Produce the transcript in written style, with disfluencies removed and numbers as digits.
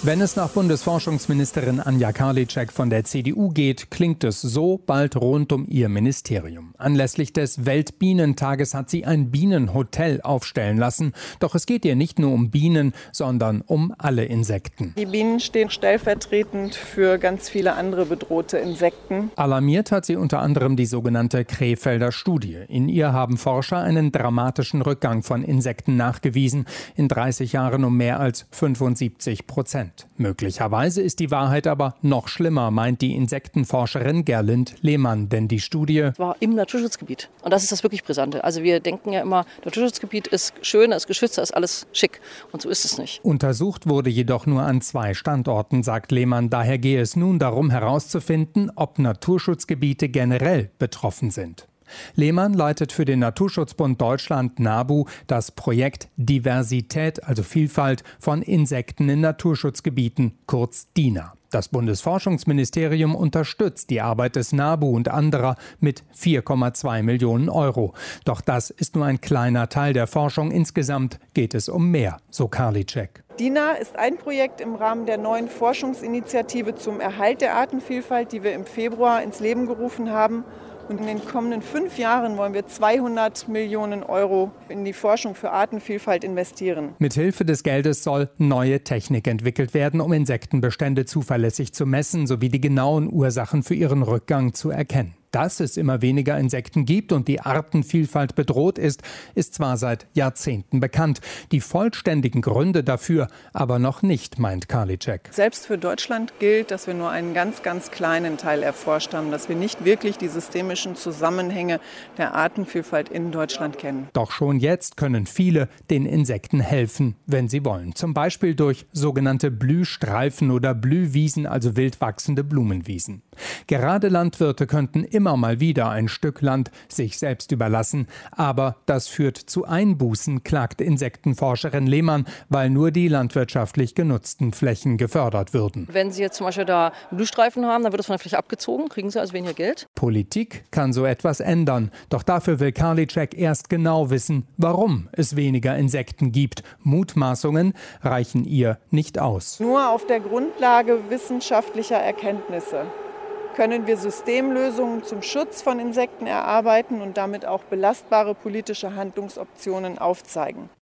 Wenn es nach Bundesforschungsministerin Anja Karliczek von der CDU geht, klingt es so bald rund um ihr Ministerium. Anlässlich des Weltbienentages hat sie ein Bienenhotel aufstellen lassen. Doch es geht ihr nicht nur um Bienen, sondern um alle Insekten. Die Bienen stehen stellvertretend für ganz viele andere bedrohte Insekten. Alarmiert hat sie unter anderem die sogenannte Krefelder Studie. In ihr haben Forscher einen dramatischen Rückgang von Insekten nachgewiesen. In 30 Jahren um mehr als 75%. Möglicherweise ist die Wahrheit aber noch schlimmer, meint die Insektenforscherin Gerlind Lehmann. Denn die Studie Es war im Naturschutzgebiet. Und das ist das wirklich Brisante. Also wir denken ja immer, Naturschutzgebiet ist schön, ist geschützt, ist alles schick. Und so ist es nicht. Untersucht wurde jedoch nur an 2 Standorten, sagt Lehmann. Daher gehe es nun darum herauszufinden, ob Naturschutzgebiete generell betroffen sind. Lehmann leitet für den Naturschutzbund Deutschland NABU das Projekt Diversität, also Vielfalt von Insekten in Naturschutzgebieten, kurz DINA. Das Bundesforschungsministerium unterstützt die Arbeit des NABU und anderer mit 4,2 Millionen Euro. Doch das ist nur ein kleiner Teil der Forschung. Insgesamt geht es um mehr, so Karliczek. DINA ist ein Projekt im Rahmen der neuen Forschungsinitiative zum Erhalt der Artenvielfalt, die wir im Februar ins Leben gerufen haben. Und in den kommenden 5 Jahren wollen wir 200 Millionen Euro in die Forschung für Artenvielfalt investieren. Mithilfe des Geldes soll neue Technik entwickelt werden, um Insektenbestände zuverlässig zu messen sowie die genauen Ursachen für ihren Rückgang zu erkennen. Dass es immer weniger Insekten gibt und die Artenvielfalt bedroht ist zwar seit Jahrzehnten bekannt. Die vollständigen Gründe dafür aber noch nicht, meint Karliczek. Selbst für Deutschland gilt, dass wir nur einen ganz, ganz kleinen Teil erforscht haben, dass wir nicht wirklich die systemischen Zusammenhänge der Artenvielfalt in Deutschland kennen. Doch schon jetzt können viele den Insekten helfen, wenn sie wollen. Zum Beispiel durch sogenannte Blühstreifen oder Blühwiesen, also wild wachsende Blumenwiesen. Gerade Landwirte könnten immer mal wieder ein Stück Land sich selbst überlassen. Aber das führt zu Einbußen, klagt Insektenforscherin Lehmann, weil nur die landwirtschaftlich genutzten Flächen gefördert würden. Wenn Sie jetzt zum Beispiel da Blühstreifen haben, dann wird das von der Fläche abgezogen, kriegen Sie also weniger Geld. Politik kann so etwas ändern. Doch dafür will Karliczek erst genau wissen, warum es weniger Insekten gibt. Mutmaßungen reichen ihr nicht aus. Nur auf der Grundlage wissenschaftlicher Erkenntnisse können wir Systemlösungen zum Schutz von Insekten erarbeiten und damit auch belastbare politische Handlungsoptionen aufzeigen.